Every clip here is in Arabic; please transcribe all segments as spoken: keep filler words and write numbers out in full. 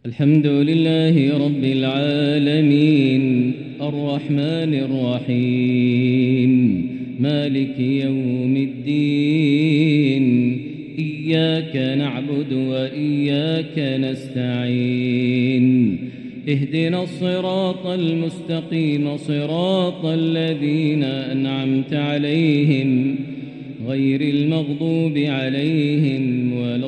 الحمد لله رب العالمين الرحمن الرحيم مالك يوم الدين إياك نعبد وإياك نستعين اهدنا الصراط المستقيم صراط الذين أنعمت عليهم غير المغضوب عليهم ولا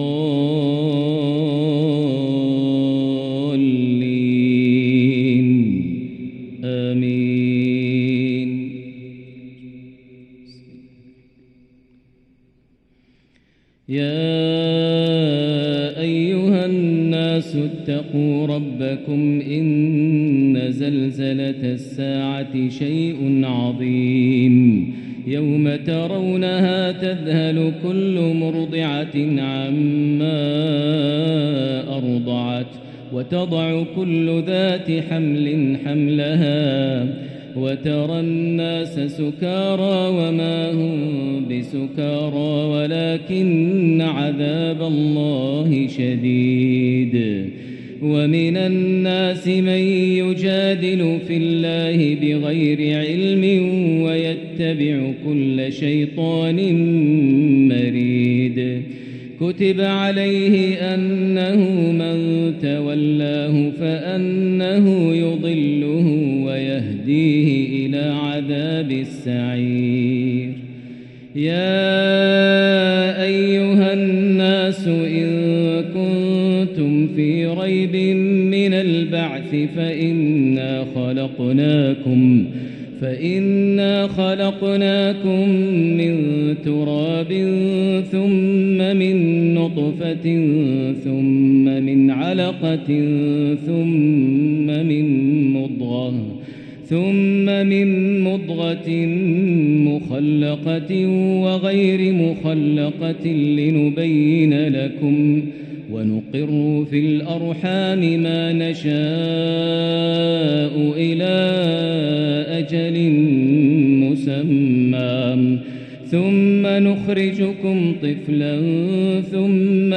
الضالين آمين. يا أيها الناس اتقوا ربكم إن زلزلة الساعة شيء عظيم يوم ترونها تذهل كل مرضعة عما أرضعت وتضع كل ذات حمل حملها وترى الناس سكارى وما هم بسكارى ولكن عذاب الله شديد. ومن الناس من يجادل في الله بغير علم ويتبع كل شيطان مريد. كتب عليه أنه من تولاه فأنه يضله ويهديه إلى عذاب السعير. يا أيها الناس إن كنتم في ريب من البعث فإنا خلقناكم فإنا خلقناكم من تراب ثم من نطفة ثم من علقة ثم من مضغة ثم من مضغة مخلقة وغير مخلقة لنبين لكم ونقر في الأرحام ما نشاء إلى أجل مسمى ثم نخرجكم طفلا ثم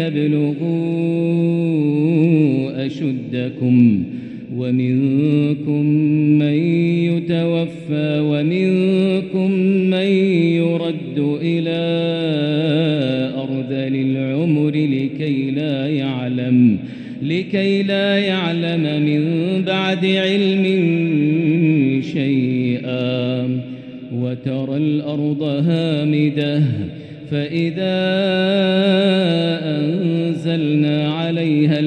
لتبلغوا أشدكم ومنكم من يتوفى ومنكم من يرد إلى أرذل العمر لكي لا يعلم لكي لا يعلم من بعد علم شيئا. وترى الأرض هامدة فإذا أنزلنا عليها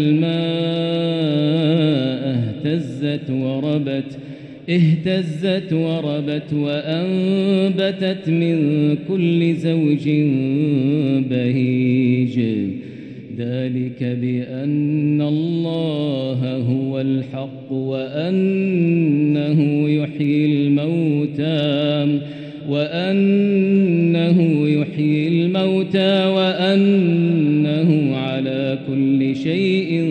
الماء اهتزت وربت اهتزت وربت وأنبتت من كل زوج بهيج. ذلك بأن الله هو الحق وأنه يحيي الموتى وأنه يحيي الموتى وأنه على كل شيء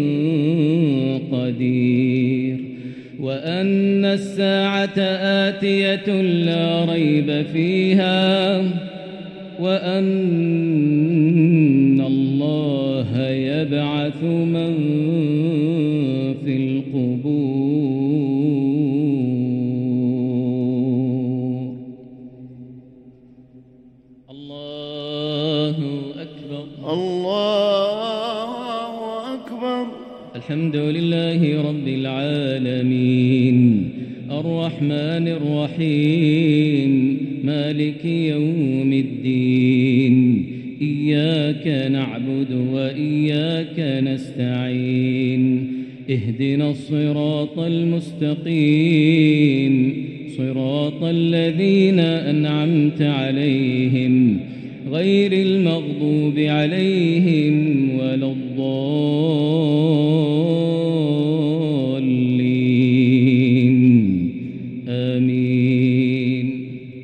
قدير. وأن الساعة آتية لا ريب فيها وأن الله يبعث من في القبور. الله أكبر الله أكبر. الحمد لله رب العالمين الرحمن الرحيم مالك يوم الدين إياك نعبد وإياك نستعين اهدنا الصراط المستقيم صراط الذين أنعمت عليهم غير المغضوب عليهم ولا الضالين آمين.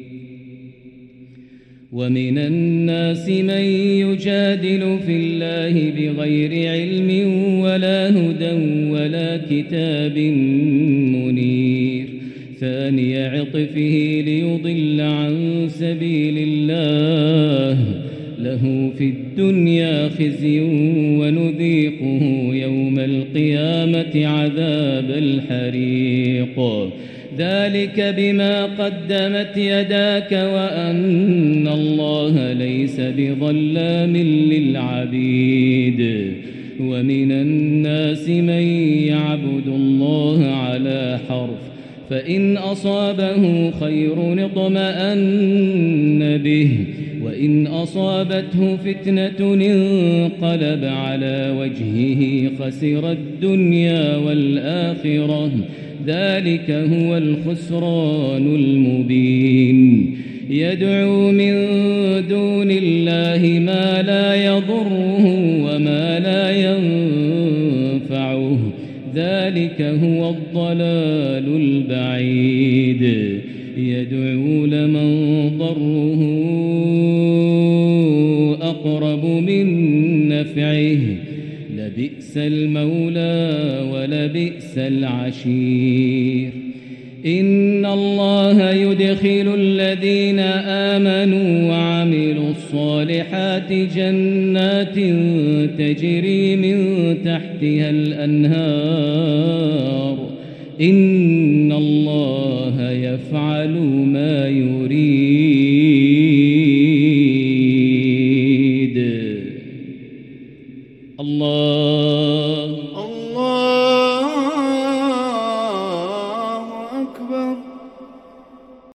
ومن الناس من يجادل في الله بغير علم ولا هدى ولا كتاب منير. ثاني عطفه ليضل عن سبيل الله له في الدنيا خزي ونذيقه يوم القيامة عذاب الحريق ذلك بما قدمت يداك وأن الله ليس بظلام للعبيد ومن الناس من يعبد الله على حرف فإن أصابه خير اطمأن به وإن أصابته فتنة انقلب على وجهه خسر الدنيا والآخرة ذلك هو الخسران المبين يدعو من دون الله ما لا يضره وما لا ينفعه ذلك هو الضلال البعيد يدعو لمن ضره أقرب من نفعه لبئس المولى ولبئس العشير إن الله يدخل الذين آمنوا وعملوا الصالحات جنات تجري من تحتها الأنهار إن الله يفعل ما يريد الله